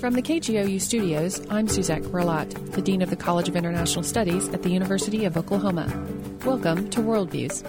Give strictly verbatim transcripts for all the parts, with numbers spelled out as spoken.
From the K G O U studios, I'm Suzette Grillat, the Dean of the College of International Studies at the University of Oklahoma. Welcome to Worldviews.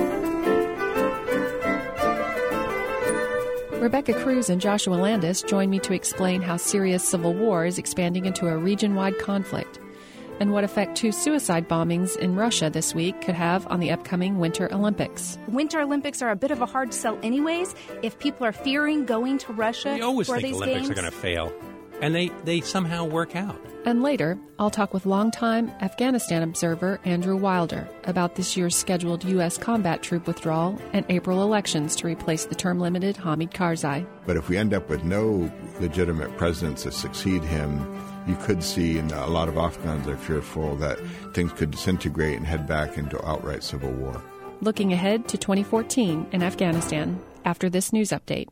Rebecca Cruz and Joshua Landis join me to explain how Syria's civil war is expanding into a region-wide conflict and what effect two suicide bombings in Russia this week could have on the upcoming Winter Olympics. Winter Olympics are a bit of a hard sell anyways. If people are fearing going to Russia we always for think these Olympics games, are going to fail, and they, they somehow work out. And later, I'll talk with longtime Afghanistan observer Andrew Wilder about this year's scheduled U S combat troop withdrawal and April elections to replace the term-limited Hamid Karzai. But if we end up with no legitimate presidents to succeed him, you could see, and a lot of Afghans are fearful, that things could disintegrate and head back into outright civil war. Looking ahead to twenty fourteen in Afghanistan after this news update.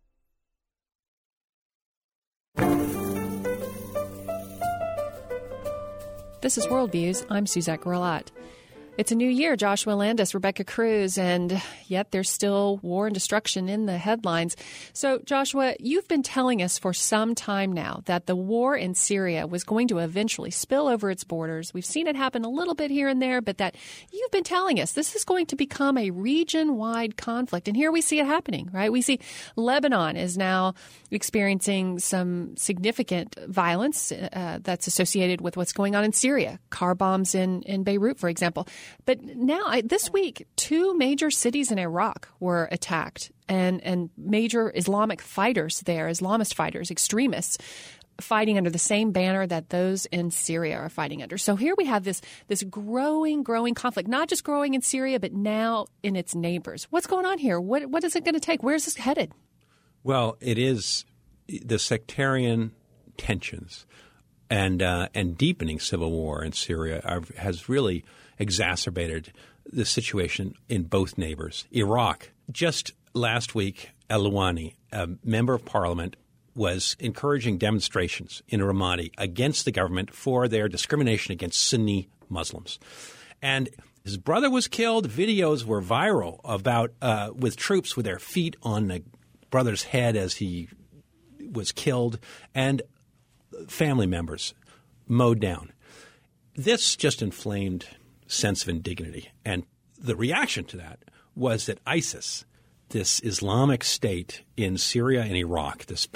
This is Worldviews. I'm Suzette Grillat. It's a new year, Joshua Landis, Rebecca Cruz, and yet there's still war and destruction in the headlines. So, Joshua, you've been telling us for some time now that the war in Syria was going to eventually spill over its borders. We've seen it happen a little bit here and there, but that you've been telling us this is going to become a region-wide conflict. And here we see it happening, right? We see Lebanon is now experiencing some significant violence uh, that's associated with what's going on in Syria, car bombs in, in Beirut, for example. But now, I, this week, two major cities in Iraq were attacked, and, and major Islamic fighters there, Islamist fighters, extremists, fighting under the same banner that those in Syria are fighting under. So here we have this this growing, growing conflict, not just growing in Syria, but now in its neighbors. What's going on here? What What is it going to take? Where is this headed? Well, it is the sectarian tensions and uh, and deepening civil war in Syria are, has really exacerbated the situation in both neighbors. Iraq, just last week, El-Louani, a member of parliament, was encouraging demonstrations in Ramadi against the government for their discrimination against Sunni Muslims. And his brother was killed. Videos were viral about uh, with troops with their feet on the brother's head as he was killed, and family members mowed down. This just inflamed sense of indignity. And the reaction to that was that ISIS, this Islamic state in Syria and Iraq, this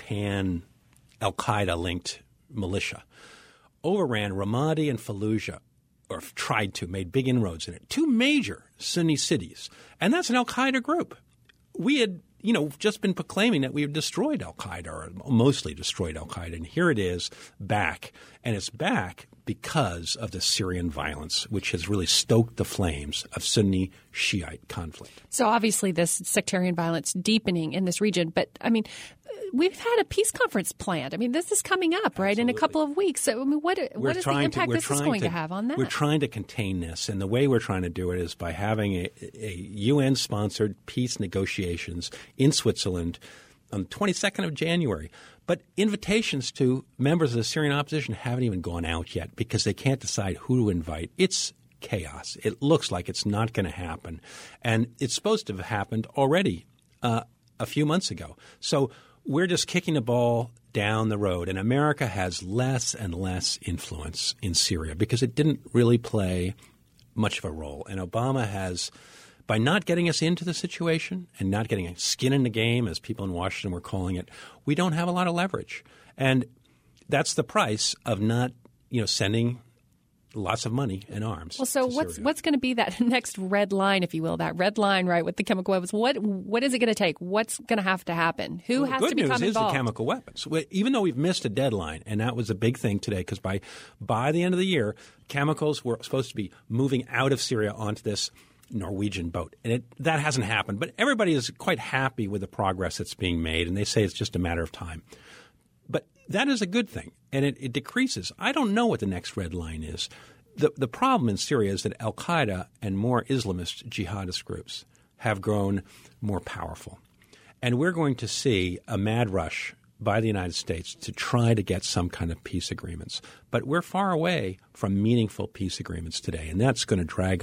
pan-Al-Qaeda-linked militia, overran Ramadi and Fallujah, or tried to, made big inroads in it, two major Sunni cities. And that's an Al-Qaeda group. We had, you know, just been proclaiming that we had destroyed Al-Qaeda, or mostly destroyed Al-Qaeda. And here it is back. And it's back because of the Syrian violence, which has really stoked the flames of Sunni Shiite conflict. So obviously this sectarian violence deepening in this region. But, I mean, we've had a peace conference planned. I mean, this is coming up, right, Absolutely. in a couple of weeks. So, I mean, what, what is the impact to, this is going to, to have on that? We're trying to contain this. And the way we're trying to do it is by having a, a U N-sponsored peace negotiations in Switzerland on the twenty-second of January. But invitations to members of the Syrian opposition haven't even gone out yet because they can't decide who to invite. It's chaos. It looks like it's not going to happen. And it's supposed to have happened already uh, a few months ago. So we're just kicking the ball down the road. And America has less and less influence in Syria because it didn't really play much of a role. And Obama has – by not getting us into the situation and not getting a skin in the game, as people in Washington were calling it, we don't have a lot of leverage. And that's the price of not, you know, sending lots of money and arms. Well, so what's Syria. what's going to be that next red line, if you will, that red line, right, with the chemical weapons? What what is it going to take? What's going to have to happen? Who well, has to become involved? The good news is involved? the chemical weapons. Even though we've missed a deadline, and that was a big thing today, because by by the end of the year, chemicals were supposed to be moving out of Syria onto this Norwegian boat. And it, that hasn't happened. But everybody is quite happy with the progress that's being made, and they say it's just a matter of time. But that is a good thing, and it, it decreases. I don't know what the next red line is. The, the problem in Syria is that al-Qaeda and more Islamist jihadist groups have grown more powerful. And we're going to see a mad rush by the United States to try to get some kind of peace agreements. But we're far away from meaningful peace agreements today, and that's going to drag on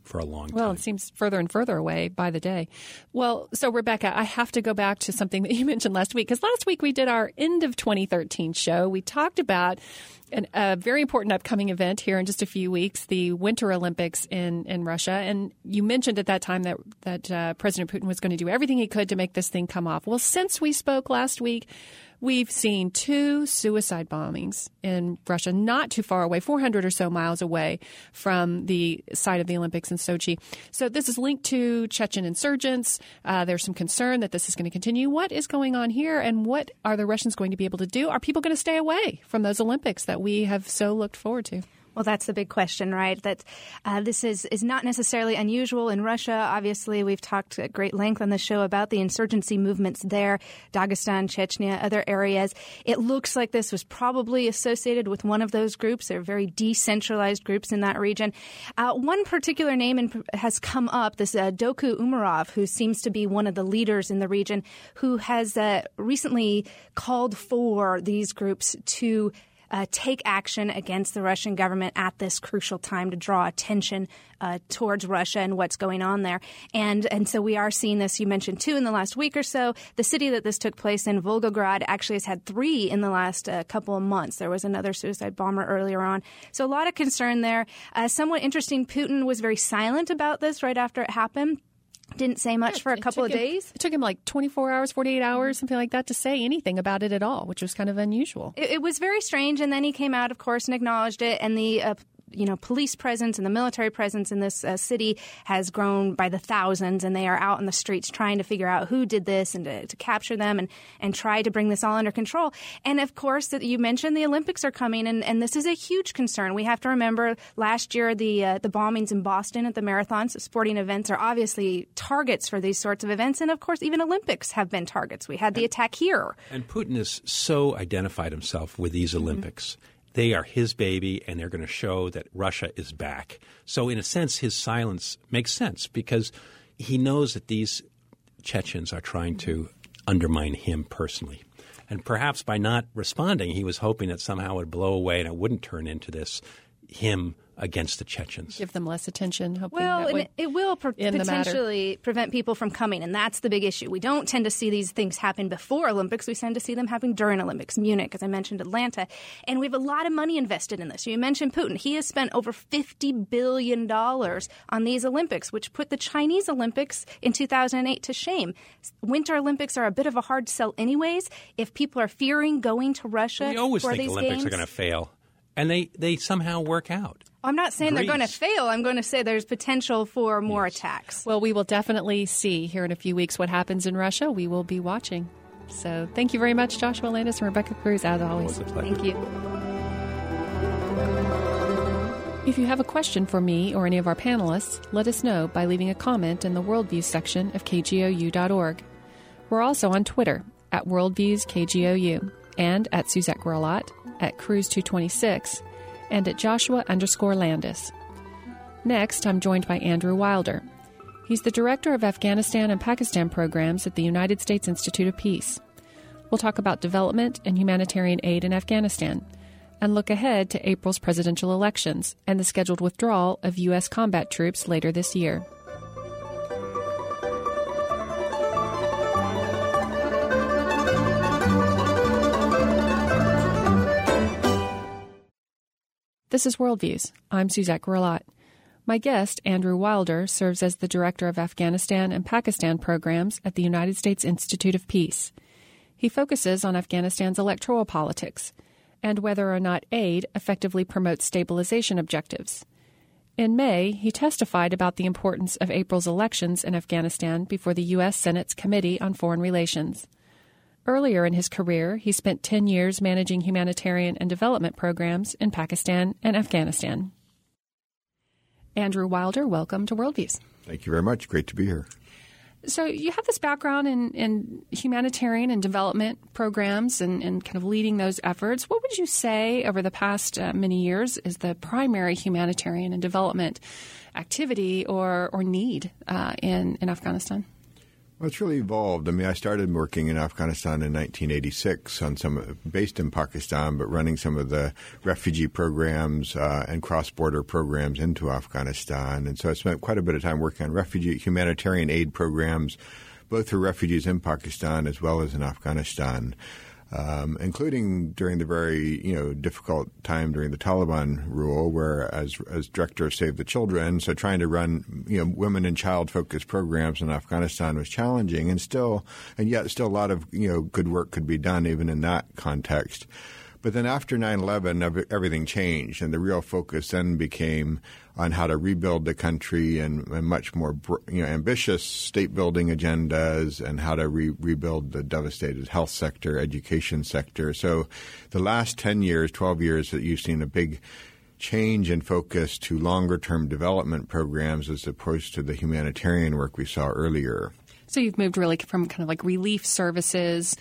for a long time. Well, it seems further and further away by the day. Well, so Rebecca, I have to go back to something that you mentioned last week, because last week we did our end of twenty thirteen show. We talked about an, a very important upcoming event here in just a few weeks, the Winter Olympics in, in Russia. And you mentioned at that time that, that uh, President Putin was going to do everything he could to make this thing come off. Well, since we spoke last week, we've seen two suicide bombings in Russia, not too far away, four hundred or so miles away from the site of the Olympics in Sochi. So this is linked to Chechen insurgents. Uh, there's some concern that this is going to continue. What is going on here, and what are the Russians going to be able to do? Are people going to stay away from those Olympics that we have so looked forward to? Well, that's the big question, right? That uh, this is, is not necessarily unusual in Russia. Obviously, we've talked at great length on the show about the insurgency movements there, Dagestan, Chechnya, other areas. It looks like this was probably associated with one of those groups. They're very decentralized groups in that region. Uh, one particular name in, has come up, this uh, Doku Umarov, who seems to be one of the leaders in the region, who has uh, recently called for these groups to Uh, take action against the Russian government at this crucial time to draw attention uh, towards Russia and what's going on there. And and so we are seeing this. You mentioned two in the last week or so. The city that this took place in, Volgograd, actually has had three in the last uh, couple of months. There was another suicide bomber earlier on. So a lot of concern there. Uh, somewhat interesting, Putin was very silent about this right after it happened. Didn't say much yeah, for a couple of him, days. It took him like twenty-four hours, forty-eight hours, something like that, to say anything about it at all, which was kind of unusual. It, it was very strange. And then he came out, of course, and acknowledged it. And the uh, you know, police presence and the military presence in this uh, city has grown by the thousands, and they are out in the streets trying to figure out who did this and to, to capture them and, and try to bring this all under control. And, of course, that you mentioned the Olympics are coming, and, and this is a huge concern. We have to remember last year the uh, the bombings in Boston at the marathons. Sporting events are obviously targets for these sorts of events, and, of course, even Olympics have been targets. We had the attack here. And Putin has so identified himself with these Olympics. Mm-hmm. They are his baby, and they're going to show that Russia is back. So in a sense, his silence makes sense because he knows that these Chechens are trying to undermine him personally. And perhaps by not responding, he was hoping that somehow it would blow away and it wouldn't turn into this him against the Chechens. Give them less attention. Hoping well, that and would it will per- potentially prevent people from coming, and that's the big issue. We don't tend to see these things happen before Olympics. We tend to see them happen during Olympics. Munich, as I mentioned, Atlanta. And we have a lot of money invested in this. You mentioned Putin. He has spent over fifty billion dollars on these Olympics, which put the Chinese Olympics in two thousand eight to shame. Winter Olympics are a bit of a hard sell anyways. If people are fearing going to Russia we always for think these Olympics games, are going to fail, and they, they somehow work out. I'm not saying Greece. They're going to fail. I'm going to say there's potential for more yes. attacks. Well, we will definitely see here in a few weeks what happens in Russia. We will be watching. So thank you very much, Joshua Landis and Rebecca Cruz, as always. Thank you. If you have a question for me or any of our panelists, let us know by leaving a comment in the Worldviews section of K G O U dot org. We're also on Twitter at Worldviews K G O U and at Suzette Grelot, at Cruz two twenty-six, and at Joshua underscore Landis. Next, I'm joined by Andrew Wilder. He's the Director of Afghanistan and Pakistan Programs at the United States Institute of Peace. We'll talk about development and humanitarian aid in Afghanistan and look ahead to April's presidential elections and the scheduled withdrawal of U S combat troops later this year. This is Worldviews. I'm Suzette Grelot. My guest, Andrew Wilder, serves as the Director of Afghanistan and Pakistan Programs at the United States Institute of Peace. He focuses on Afghanistan's electoral politics and whether or not aid effectively promotes stabilization objectives. In May, he testified about the importance of April's elections in Afghanistan before the U S Senate's Committee on Foreign Relations. Earlier in his career, he spent ten years managing humanitarian and development programs in Pakistan and Afghanistan. Andrew Wilder, welcome to Worldviews. Thank you very much. Great to be here. So you have this background in, in humanitarian and development programs and, and kind of leading those efforts. What would you say over the past uh, many years is the primary humanitarian and development activity or, or need uh, in, in Afghanistan? Well, it's really evolved. I mean, I started working in Afghanistan in nineteen eighty-six, on some based in Pakistan, but running some of the refugee programs uh, and cross-border programs into Afghanistan. And so I spent quite a bit of time working on refugee humanitarian aid programs, both for refugees in Pakistan as well as in Afghanistan. Um, including during the very, you know, difficult time during the Taliban rule, where as as director of Save the Children, so trying to run, you know, women and child-focused programs in Afghanistan was challenging, and still, and yet still a lot of, you know, good work could be done even in that context. But then after nine eleven, everything changed, and the real focus then became on how to rebuild the country and, and much more, you know, ambitious state-building agendas, and how to re- rebuild the devastated health sector, education sector. So the last ten years, twelve years, that you've seen a big change in focus to longer-term development programs as opposed to the humanitarian work we saw earlier. So you've moved really from kind of like relief services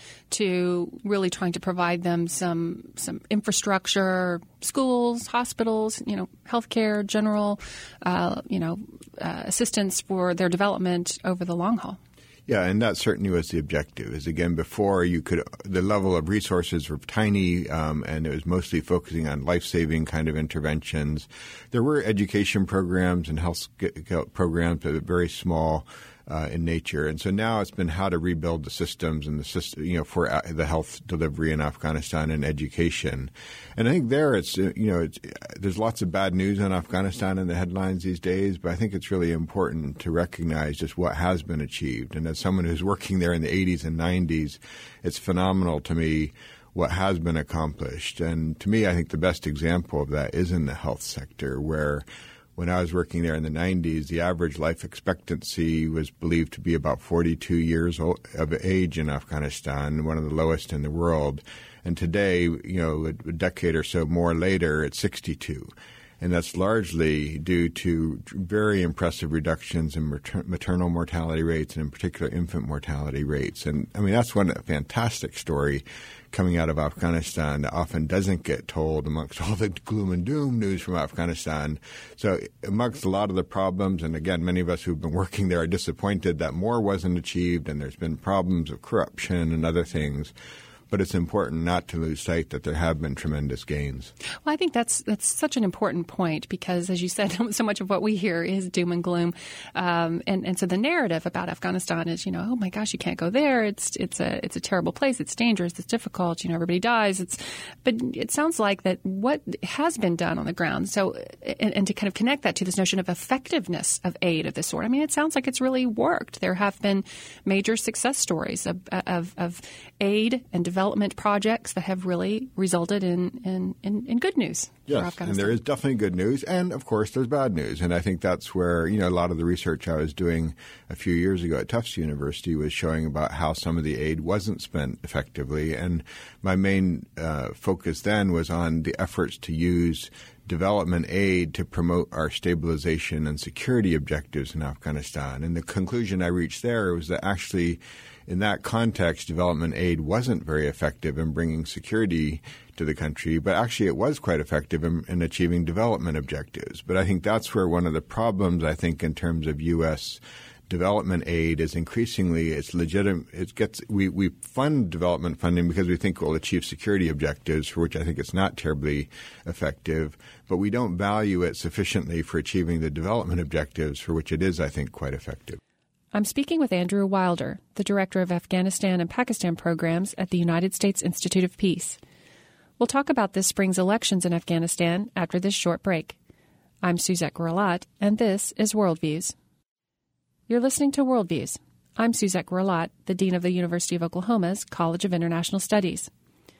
to really trying to provide them some some infrastructure, schools, hospitals, you know, healthcare, general, uh, you know, uh, assistance for their development over the long haul. Yeah, and that certainly was the objective. Is again, before you could, the level of resources were tiny, um, and it was mostly focusing on life-saving kind of interventions. There were education programs and health programs, but very small uh, in nature. And so now it's been how to rebuild the systems and the system, you know, for the health delivery in Afghanistan and education. And I think there it's, you know, it's, there's lots of bad news on Afghanistan in the headlines these days, but I think it's really important to recognize just what has been achieved. And as someone who's working there in the eighties and nineties, it's phenomenal to me what has been accomplished. And to me, I think the best example of that is in the health sector, where when I was working there in the nineties, the average life expectancy was believed to be about forty-two years old, of age in Afghanistan, one of the lowest in the world. And today, you know, a decade or so more later, it's sixty-two. And that's largely due to very impressive reductions in mater- maternal mortality rates, and in particular infant mortality rates. And I mean, that's one fantastic story coming out of Afghanistan that often doesn't get told amongst all the gloom and doom news from Afghanistan. So amongst a lot of the problems, and again, many of us who've been working there are disappointed that more wasn't achieved, and there's been problems of corruption and other things. But it's important not to lose sight that there have been tremendous gains. Well, I think that's that's such an important point because, as you said, so much of what we hear is doom and gloom. Um, and, and so the narrative about Afghanistan is, you know, oh, my gosh, you can't go there. It's it's a it's a terrible place. It's dangerous. It's difficult. You know, everybody dies. It's But it sounds like that what has been done on the ground. So and, and to kind of connect that to this notion of effectiveness of aid of this sort. I mean, it sounds like it's really worked. There have been major success stories of, of, of aid and development. development projects that have really resulted in, in, in, in good news yes, for Afghanistan. And there is definitely good news. And, of course, there's bad news. And I think that's where, you know, a lot of the research I was doing a few years ago at Tufts University was showing about how some of the aid wasn't spent effectively. And my main uh, focus then was on the efforts to use development aid to promote our stabilization and security objectives in Afghanistan. And the conclusion I reached there was that actually in that context, development aid wasn't very effective in bringing security to the country, but actually it was quite effective in, in achieving development objectives. But I think that's where one of the problems, I think, in terms of U S development aid is increasingly it's legitimate. It gets we, we fund development funding because we think we'll achieve security objectives, for which I think it's not terribly effective, but we don't value it sufficiently for achieving the development objectives, for which it is, I think, quite effective. I'm speaking with Andrew Wilder, the Director of Afghanistan and Pakistan Programs at the United States Institute of Peace. We'll talk about this spring's elections in Afghanistan after this short break. I'm Suzette Gurlat, and this is Worldviews. You're listening to Worldviews. I'm Suzette Gurlat, the Dean of the University of Oklahoma's College of International Studies.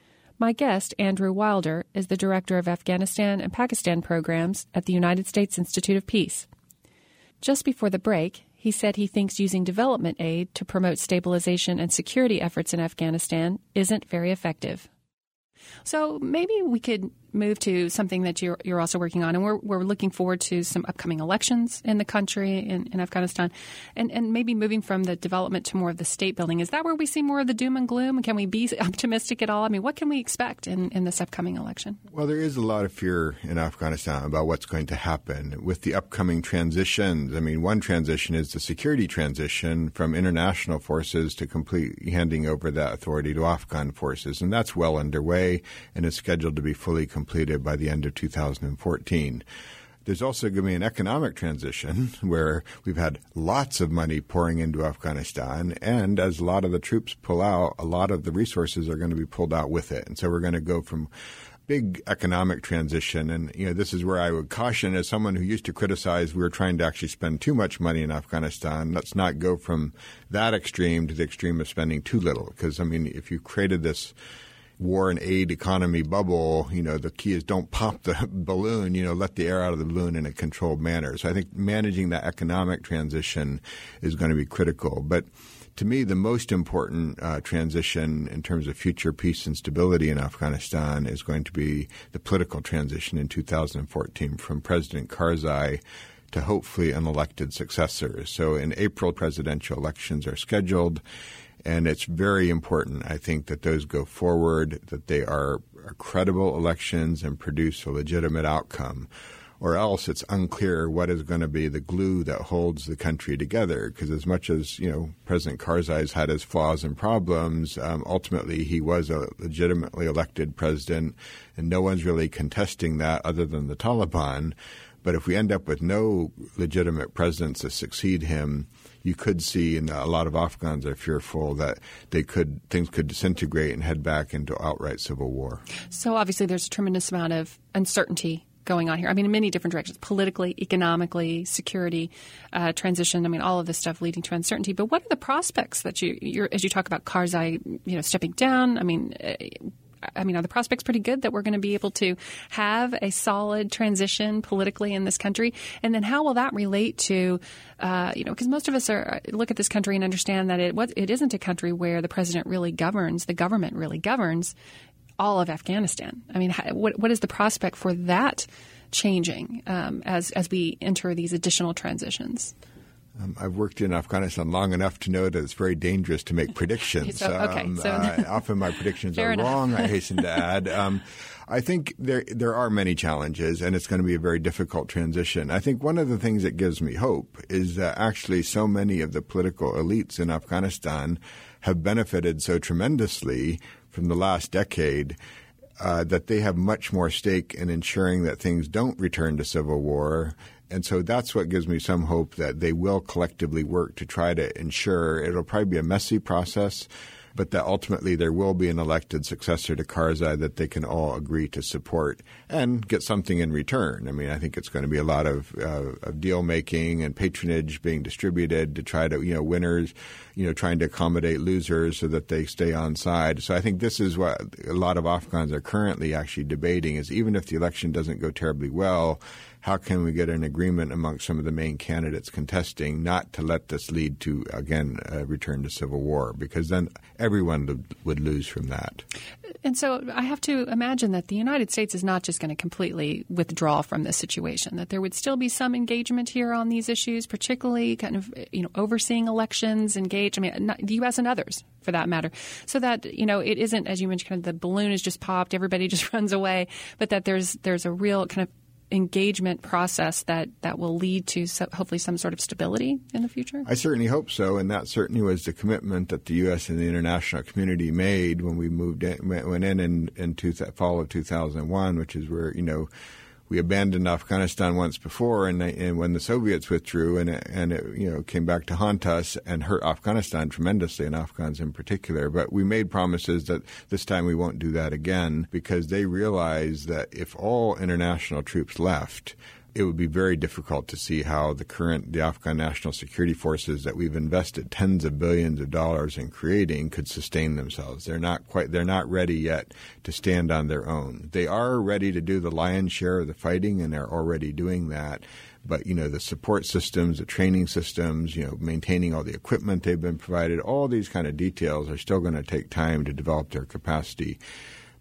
My guest, Andrew Wilder, is the Director of Afghanistan and Pakistan Programs at the United States Institute of Peace. Just before the break, he said he thinks using development aid to promote stabilization and security efforts in Afghanistan isn't very effective. So maybe we could move to something that you're, you're also working on, and we're, we're looking forward to some upcoming elections in the country, in, in Afghanistan, and, and maybe moving from the development to more of the state building. Is that where we see more of the doom and gloom? Can we be optimistic at all? I mean, what can we expect in, in this upcoming election? Well, there is a lot of fear in Afghanistan about what's going to happen with the upcoming transitions. I mean, one transition is the security transition from international forces to complete handing over that authority to Afghan forces, and that's well underway and is scheduled to be fully completed completed by the end of two thousand fourteen. There's also going to be an economic transition where we've had lots of money pouring into Afghanistan, and as a lot of the troops pull out, a lot of the resources are going to be pulled out with it. And so we're going to go from big economic transition. And, you know, this is where I would caution, as someone who used to criticize we were trying to actually spend too much money in Afghanistan, let's not go from that extreme to the extreme of spending too little. Because, I mean, if you created this war and aid economy bubble, you know, the key is don't pop the balloon, you know, let the air out of the balloon in a controlled manner. So I think managing that economic transition is going to be critical. But to me, the most important uh, transition in terms of future peace and stability in Afghanistan is going to be the political transition in two thousand fourteen from President Karzai to hopefully an elected successor. So in April, presidential elections are scheduled. And it's very important, I think, that those go forward, that they are credible elections and produce a legitimate outcome. Or else it's unclear what is going to be the glue that holds the country together. Because as much as, you know, President Karzai's had his flaws and problems, um, ultimately he was a legitimately elected president, and no one's really contesting that other than the Taliban. But if we end up with no legitimate presidents to succeed him, you could see, and a lot of Afghans are fearful, that they could things could disintegrate and head back into outright civil war. So obviously there's a tremendous amount of uncertainty going on here. I mean, in many different directions, politically, economically, security, uh, transition. I mean, all of this stuff leading to uncertainty. But what are the prospects that you, you're, as you talk about Karzai, you know, stepping down? I mean, uh, I mean, are the prospects pretty good that we're going to be able to have a solid transition politically in this country? And then how will that relate to, uh, you know, because most of us are look at this country and understand that it what, it isn't a country where the president really governs, the government really governs all of Afghanistan. I mean, how, what what is the prospect for that changing um, as as we enter these additional transitions? Um, I've worked in Afghanistan long enough to know that it's very dangerous to make predictions. so, okay, um, so uh, often my predictions are enough. wrong, I hasten to add. Um, I think there there are many challenges, and it's going to be a very difficult transition. I think one of the things that gives me hope is that actually so many of the political elites in Afghanistan have benefited so tremendously from the last decade uh, that they have much more stake in ensuring that things don't return to civil war. And so that's what gives me some hope that they will collectively work to try to ensure it'll probably be a messy process, but that ultimately there will be an elected successor to Karzai that they can all agree to support and get something in return. I mean, I think it's going to be a lot of, uh, of deal making and patronage being distributed to try to, you know, winners, you know, trying to accommodate losers so that they stay on side. So I think this is what a lot of Afghans are currently actually debating is even if the election doesn't go terribly well, how can we get an agreement among some of the main candidates contesting not to let this lead to, again, a return to civil war? Because then everyone would lose from that. And so I have to imagine that the United States is not just going to completely withdraw from this situation, that there would still be some engagement here on these issues, particularly kind of, you know, overseeing elections, engage, I mean, not, the U S and others for that matter, so that, you know, it isn't, as you mentioned, kind of the balloon is just popped, everybody just runs away, but that there's there's a real kind of engagement process that, that will lead to so, hopefully some sort of stability in the future? I certainly hope so, and that certainly was the commitment that the U S and the international community made when we moved in, went in in, in two, fall of two thousand one, which is where, you know, we abandoned Afghanistan once before, and, and when the Soviets withdrew, and it, and it, you know, came back to haunt us and hurt Afghanistan tremendously, and Afghans in particular. But we made promises that this time we won't do that again, because they realized that if all international troops left, it would be very difficult to see how the current, the Afghan National Security Forces that we've invested tens of billions of dollars in creating could sustain themselves. They're not quite, they're not ready yet to stand on their own. They are ready to do the lion's share of the fighting, and they're already doing that. But, you know, the support systems, the training systems, you know, maintaining all the equipment they've been provided, all these kind of details are still going to take time to develop their capacity.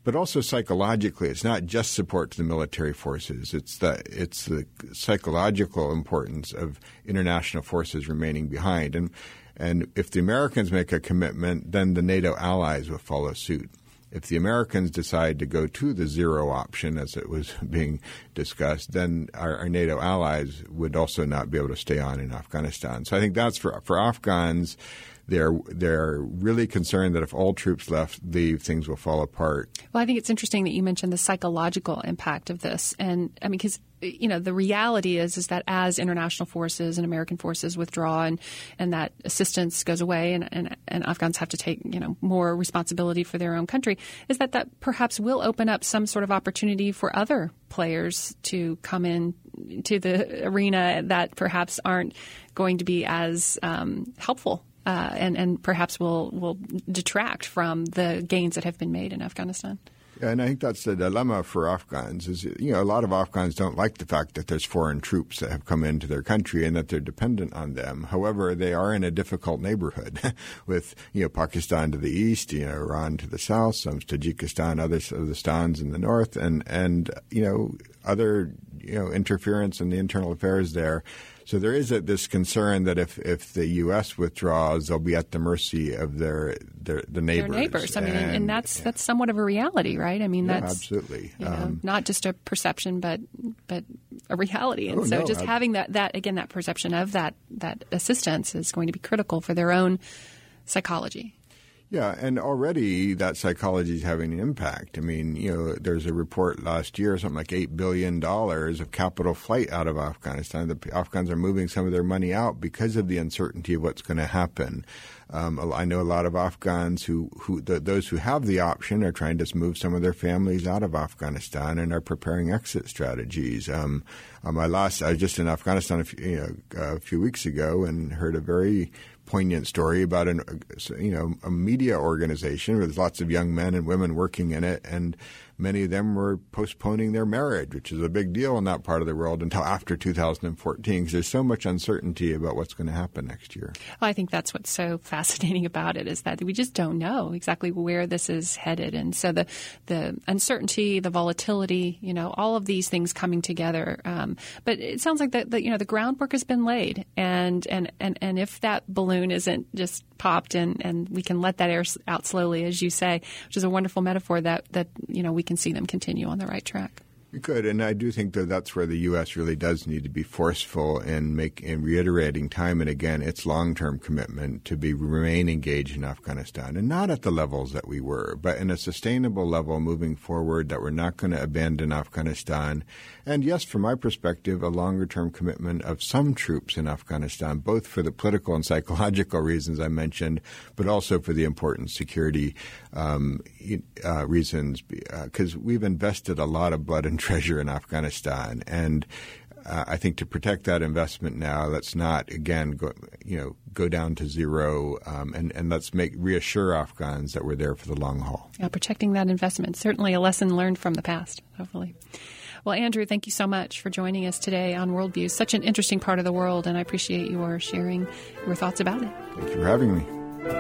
but also psychologically. It's not just support to the military forces. It's the it's the psychological importance of international forces remaining behind. And and if the Americans make a commitment, then the NATO allies will follow suit. If the Americans decide to go to the zero option, as it was being discussed, then our, our NATO allies would also not be able to stay on in Afghanistan. So I think that's for for Afghans. They're they're really concerned that if all troops left, leave, things will fall apart. Well, I think it's interesting that you mentioned the psychological impact of this, and I mean, because you know the reality is is that as international forces and American forces withdraw, and, and that assistance goes away, and, and and Afghans have to take you know more responsibility for their own country, is that that perhaps will open up some sort of opportunity for other players to come in to the arena that perhaps aren't going to be as um, helpful. Uh, and, and perhaps will will detract from the gains that have been made in Afghanistan. Yeah, and I think that's the dilemma for Afghans is, you know, a lot of Afghans don't like the fact that there's foreign troops that have come into their country and that they're dependent on them. However, they are in a difficult neighborhood with, you know, Pakistan to the east, you know, Iran to the south, some Tajikistan, others of the stans in the north, and, and you know, other, you know, interference in the internal affairs there. So there is a, this concern that if, if the U S withdraws, they'll be at the mercy of their, their the neighbors. Their neighbors. I mean, and, and that's yeah. that's somewhat of a reality, right? I mean, yeah, that's absolutely you know, um, not just a perception, but but a reality. And oh, so, no, just I, having that, that again, that perception of that that assistance is going to be critical for their own psychology. Yeah, and already that psychology is having an impact. I mean, you know, there's a report last year, something like eight billion dollars of capital flight out of Afghanistan. The Afghans are moving some of their money out because of the uncertainty of what's going to happen. Um, I know a lot of Afghans who, who the, those who have the option are trying to move some of their families out of Afghanistan and are preparing exit strategies. Um, on my last, I was just in Afghanistan a few, you know, a few weeks ago and heard a very poignant story about an, you know, a media organization with lots of young men and women working in it, and many of them were postponing their marriage, which is a big deal in that part of the world, until after two thousand fourteen, because there's so much uncertainty about what's going to happen next year. Well, I think that's what's so fascinating about it, is that we just don't know exactly where this is headed. And so the the uncertainty, the volatility, you know, all of these things coming together. Um, but it sounds like that, that, you know, the groundwork has been laid. And, and, and, and if that balloon isn't just popped and, and we can let that air out slowly, as you say, which is a wonderful metaphor, that, that you know, we can see them continue on the right track. You could, and I do think that that's where the U S really does need to be forceful in make in reiterating time and again its long-term commitment to be remain engaged in Afghanistan, and not at the levels that we were, but in a sustainable level moving forward, that we're not going to abandon Afghanistan. And yes, from my perspective, a longer-term commitment of some troops in Afghanistan, both for the political and psychological reasons I mentioned, but also for the important security um, uh, reasons, because uh, we've invested a lot of blood and treasure in Afghanistan, and uh, I think to protect that investment now, let's not again go, you know, go down to zero, um, and and let's make reassure Afghans that we're there for the long haul. Yeah, protecting that investment, certainly a lesson learned from the past, hopefully. Well, Andrew, thank you so much for joining us today on Worldview. Such an interesting part of the world, and I appreciate your sharing your thoughts about it. Thank you for having me.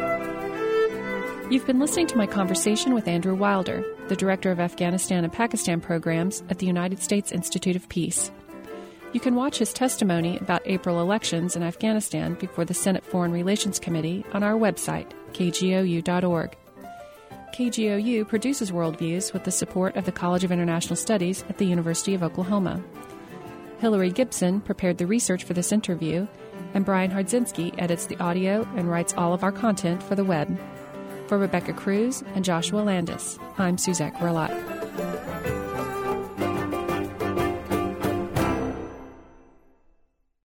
You've been listening to my conversation with Andrew Wilder, the Director of Afghanistan and Pakistan Programs at the United States Institute of Peace. You can watch his testimony about April elections in Afghanistan before the Senate Foreign Relations Committee on our website, k g o u dot org. K G O U produces Worldviews with the support of the College of International Studies at the University of Oklahoma. Hillary Gibson prepared the research for this interview, and Brian Hardzinski edits the audio and writes all of our content for the web. For Rebecca Cruz and Joshua Landis, I'm Suzette Grillat.